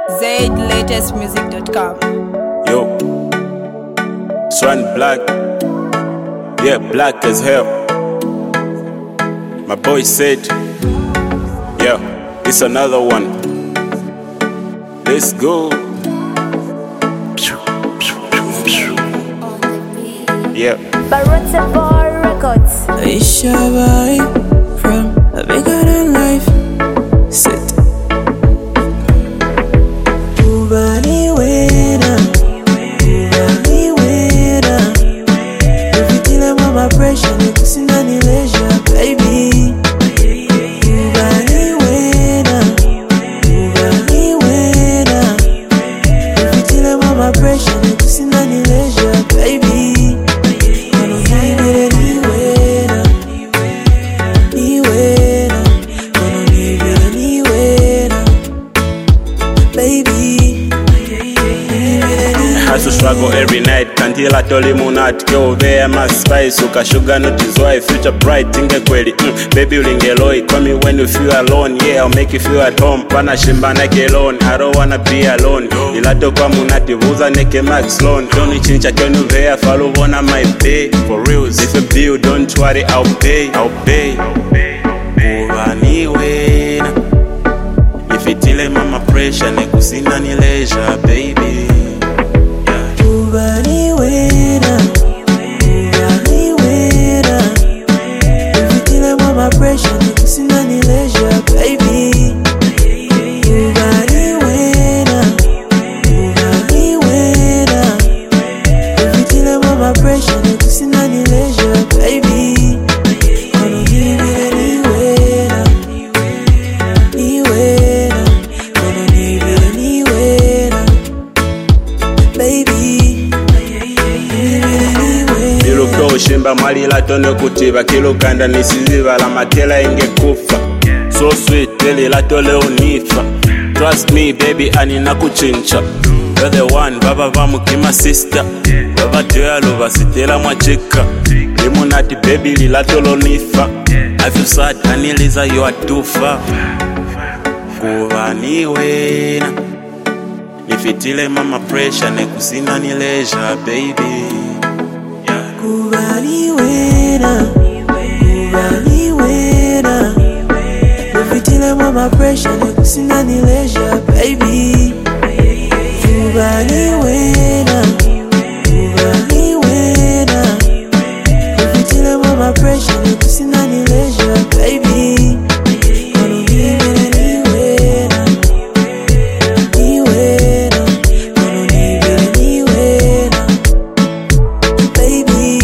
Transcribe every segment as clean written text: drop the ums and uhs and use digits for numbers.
ZLatestmusic.com. Yo, Swan Black, yeah, black as hell. My boy said, yeah, it's another one. Let's go. Yeah. Barotsa Bar Records. Aisha vibe from a bigger than life. Sit. Ubani wena, ubani wena. If you tell them my pressure, you can see none leisure, baby. Ubani wena, ubani wena. If you tell them my pressure, you can see none leisure, baby. To struggle every night until I told him not go there my spice uka sugar not his wife future bright inge kweli baby ulingeloi call me when you feel alone yeah I'll make you feel at home pana shimba nake alone I don't wanna be alone ilato kwa munati vuza neke max loan don't chincha kenu there follow wanna my pay for reals if you bill don't worry I'll pay ubani wena if you tell mama pressure nekusina ni leisure baby. Ubani wena, ubani wena. If you tell them my pressure, you can see none leisure, baby. Ubani wena, ubani wena. If you tell them my pressure, you can see none leisure, baby. Gonna give it any wena, any wena. Gonna give it any wena, baby. Shimba malila tono kutiva kilo kanda nisiziva la makela inge kufa so sweet teli la tole unifa trust me baby anina kuchincha you're the one baba vamu kima sister baba toya lova sitela mwachika limonati baby lila tolo nifa I feel sad aniliza you are too far kubani wena nifitile mama pressure nekusina ni leisure baby. Ubani wena, ubani wena. If you tell them my pressure, you can see none leisure, baby. Ubani wena, ubani wena. If you tell them my pressure, you can see none leisure, baby. Gonna give it any wena, any wena. Gonna give it any wena, baby.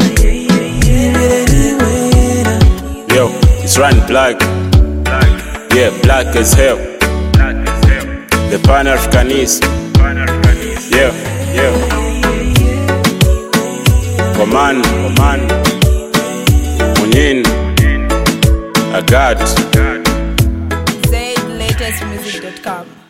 Yo, it's Run Black. Yeah, black as hell. The Pan-Africanist. Yeah. Command. Munin. I got. ZLatestmusic.com.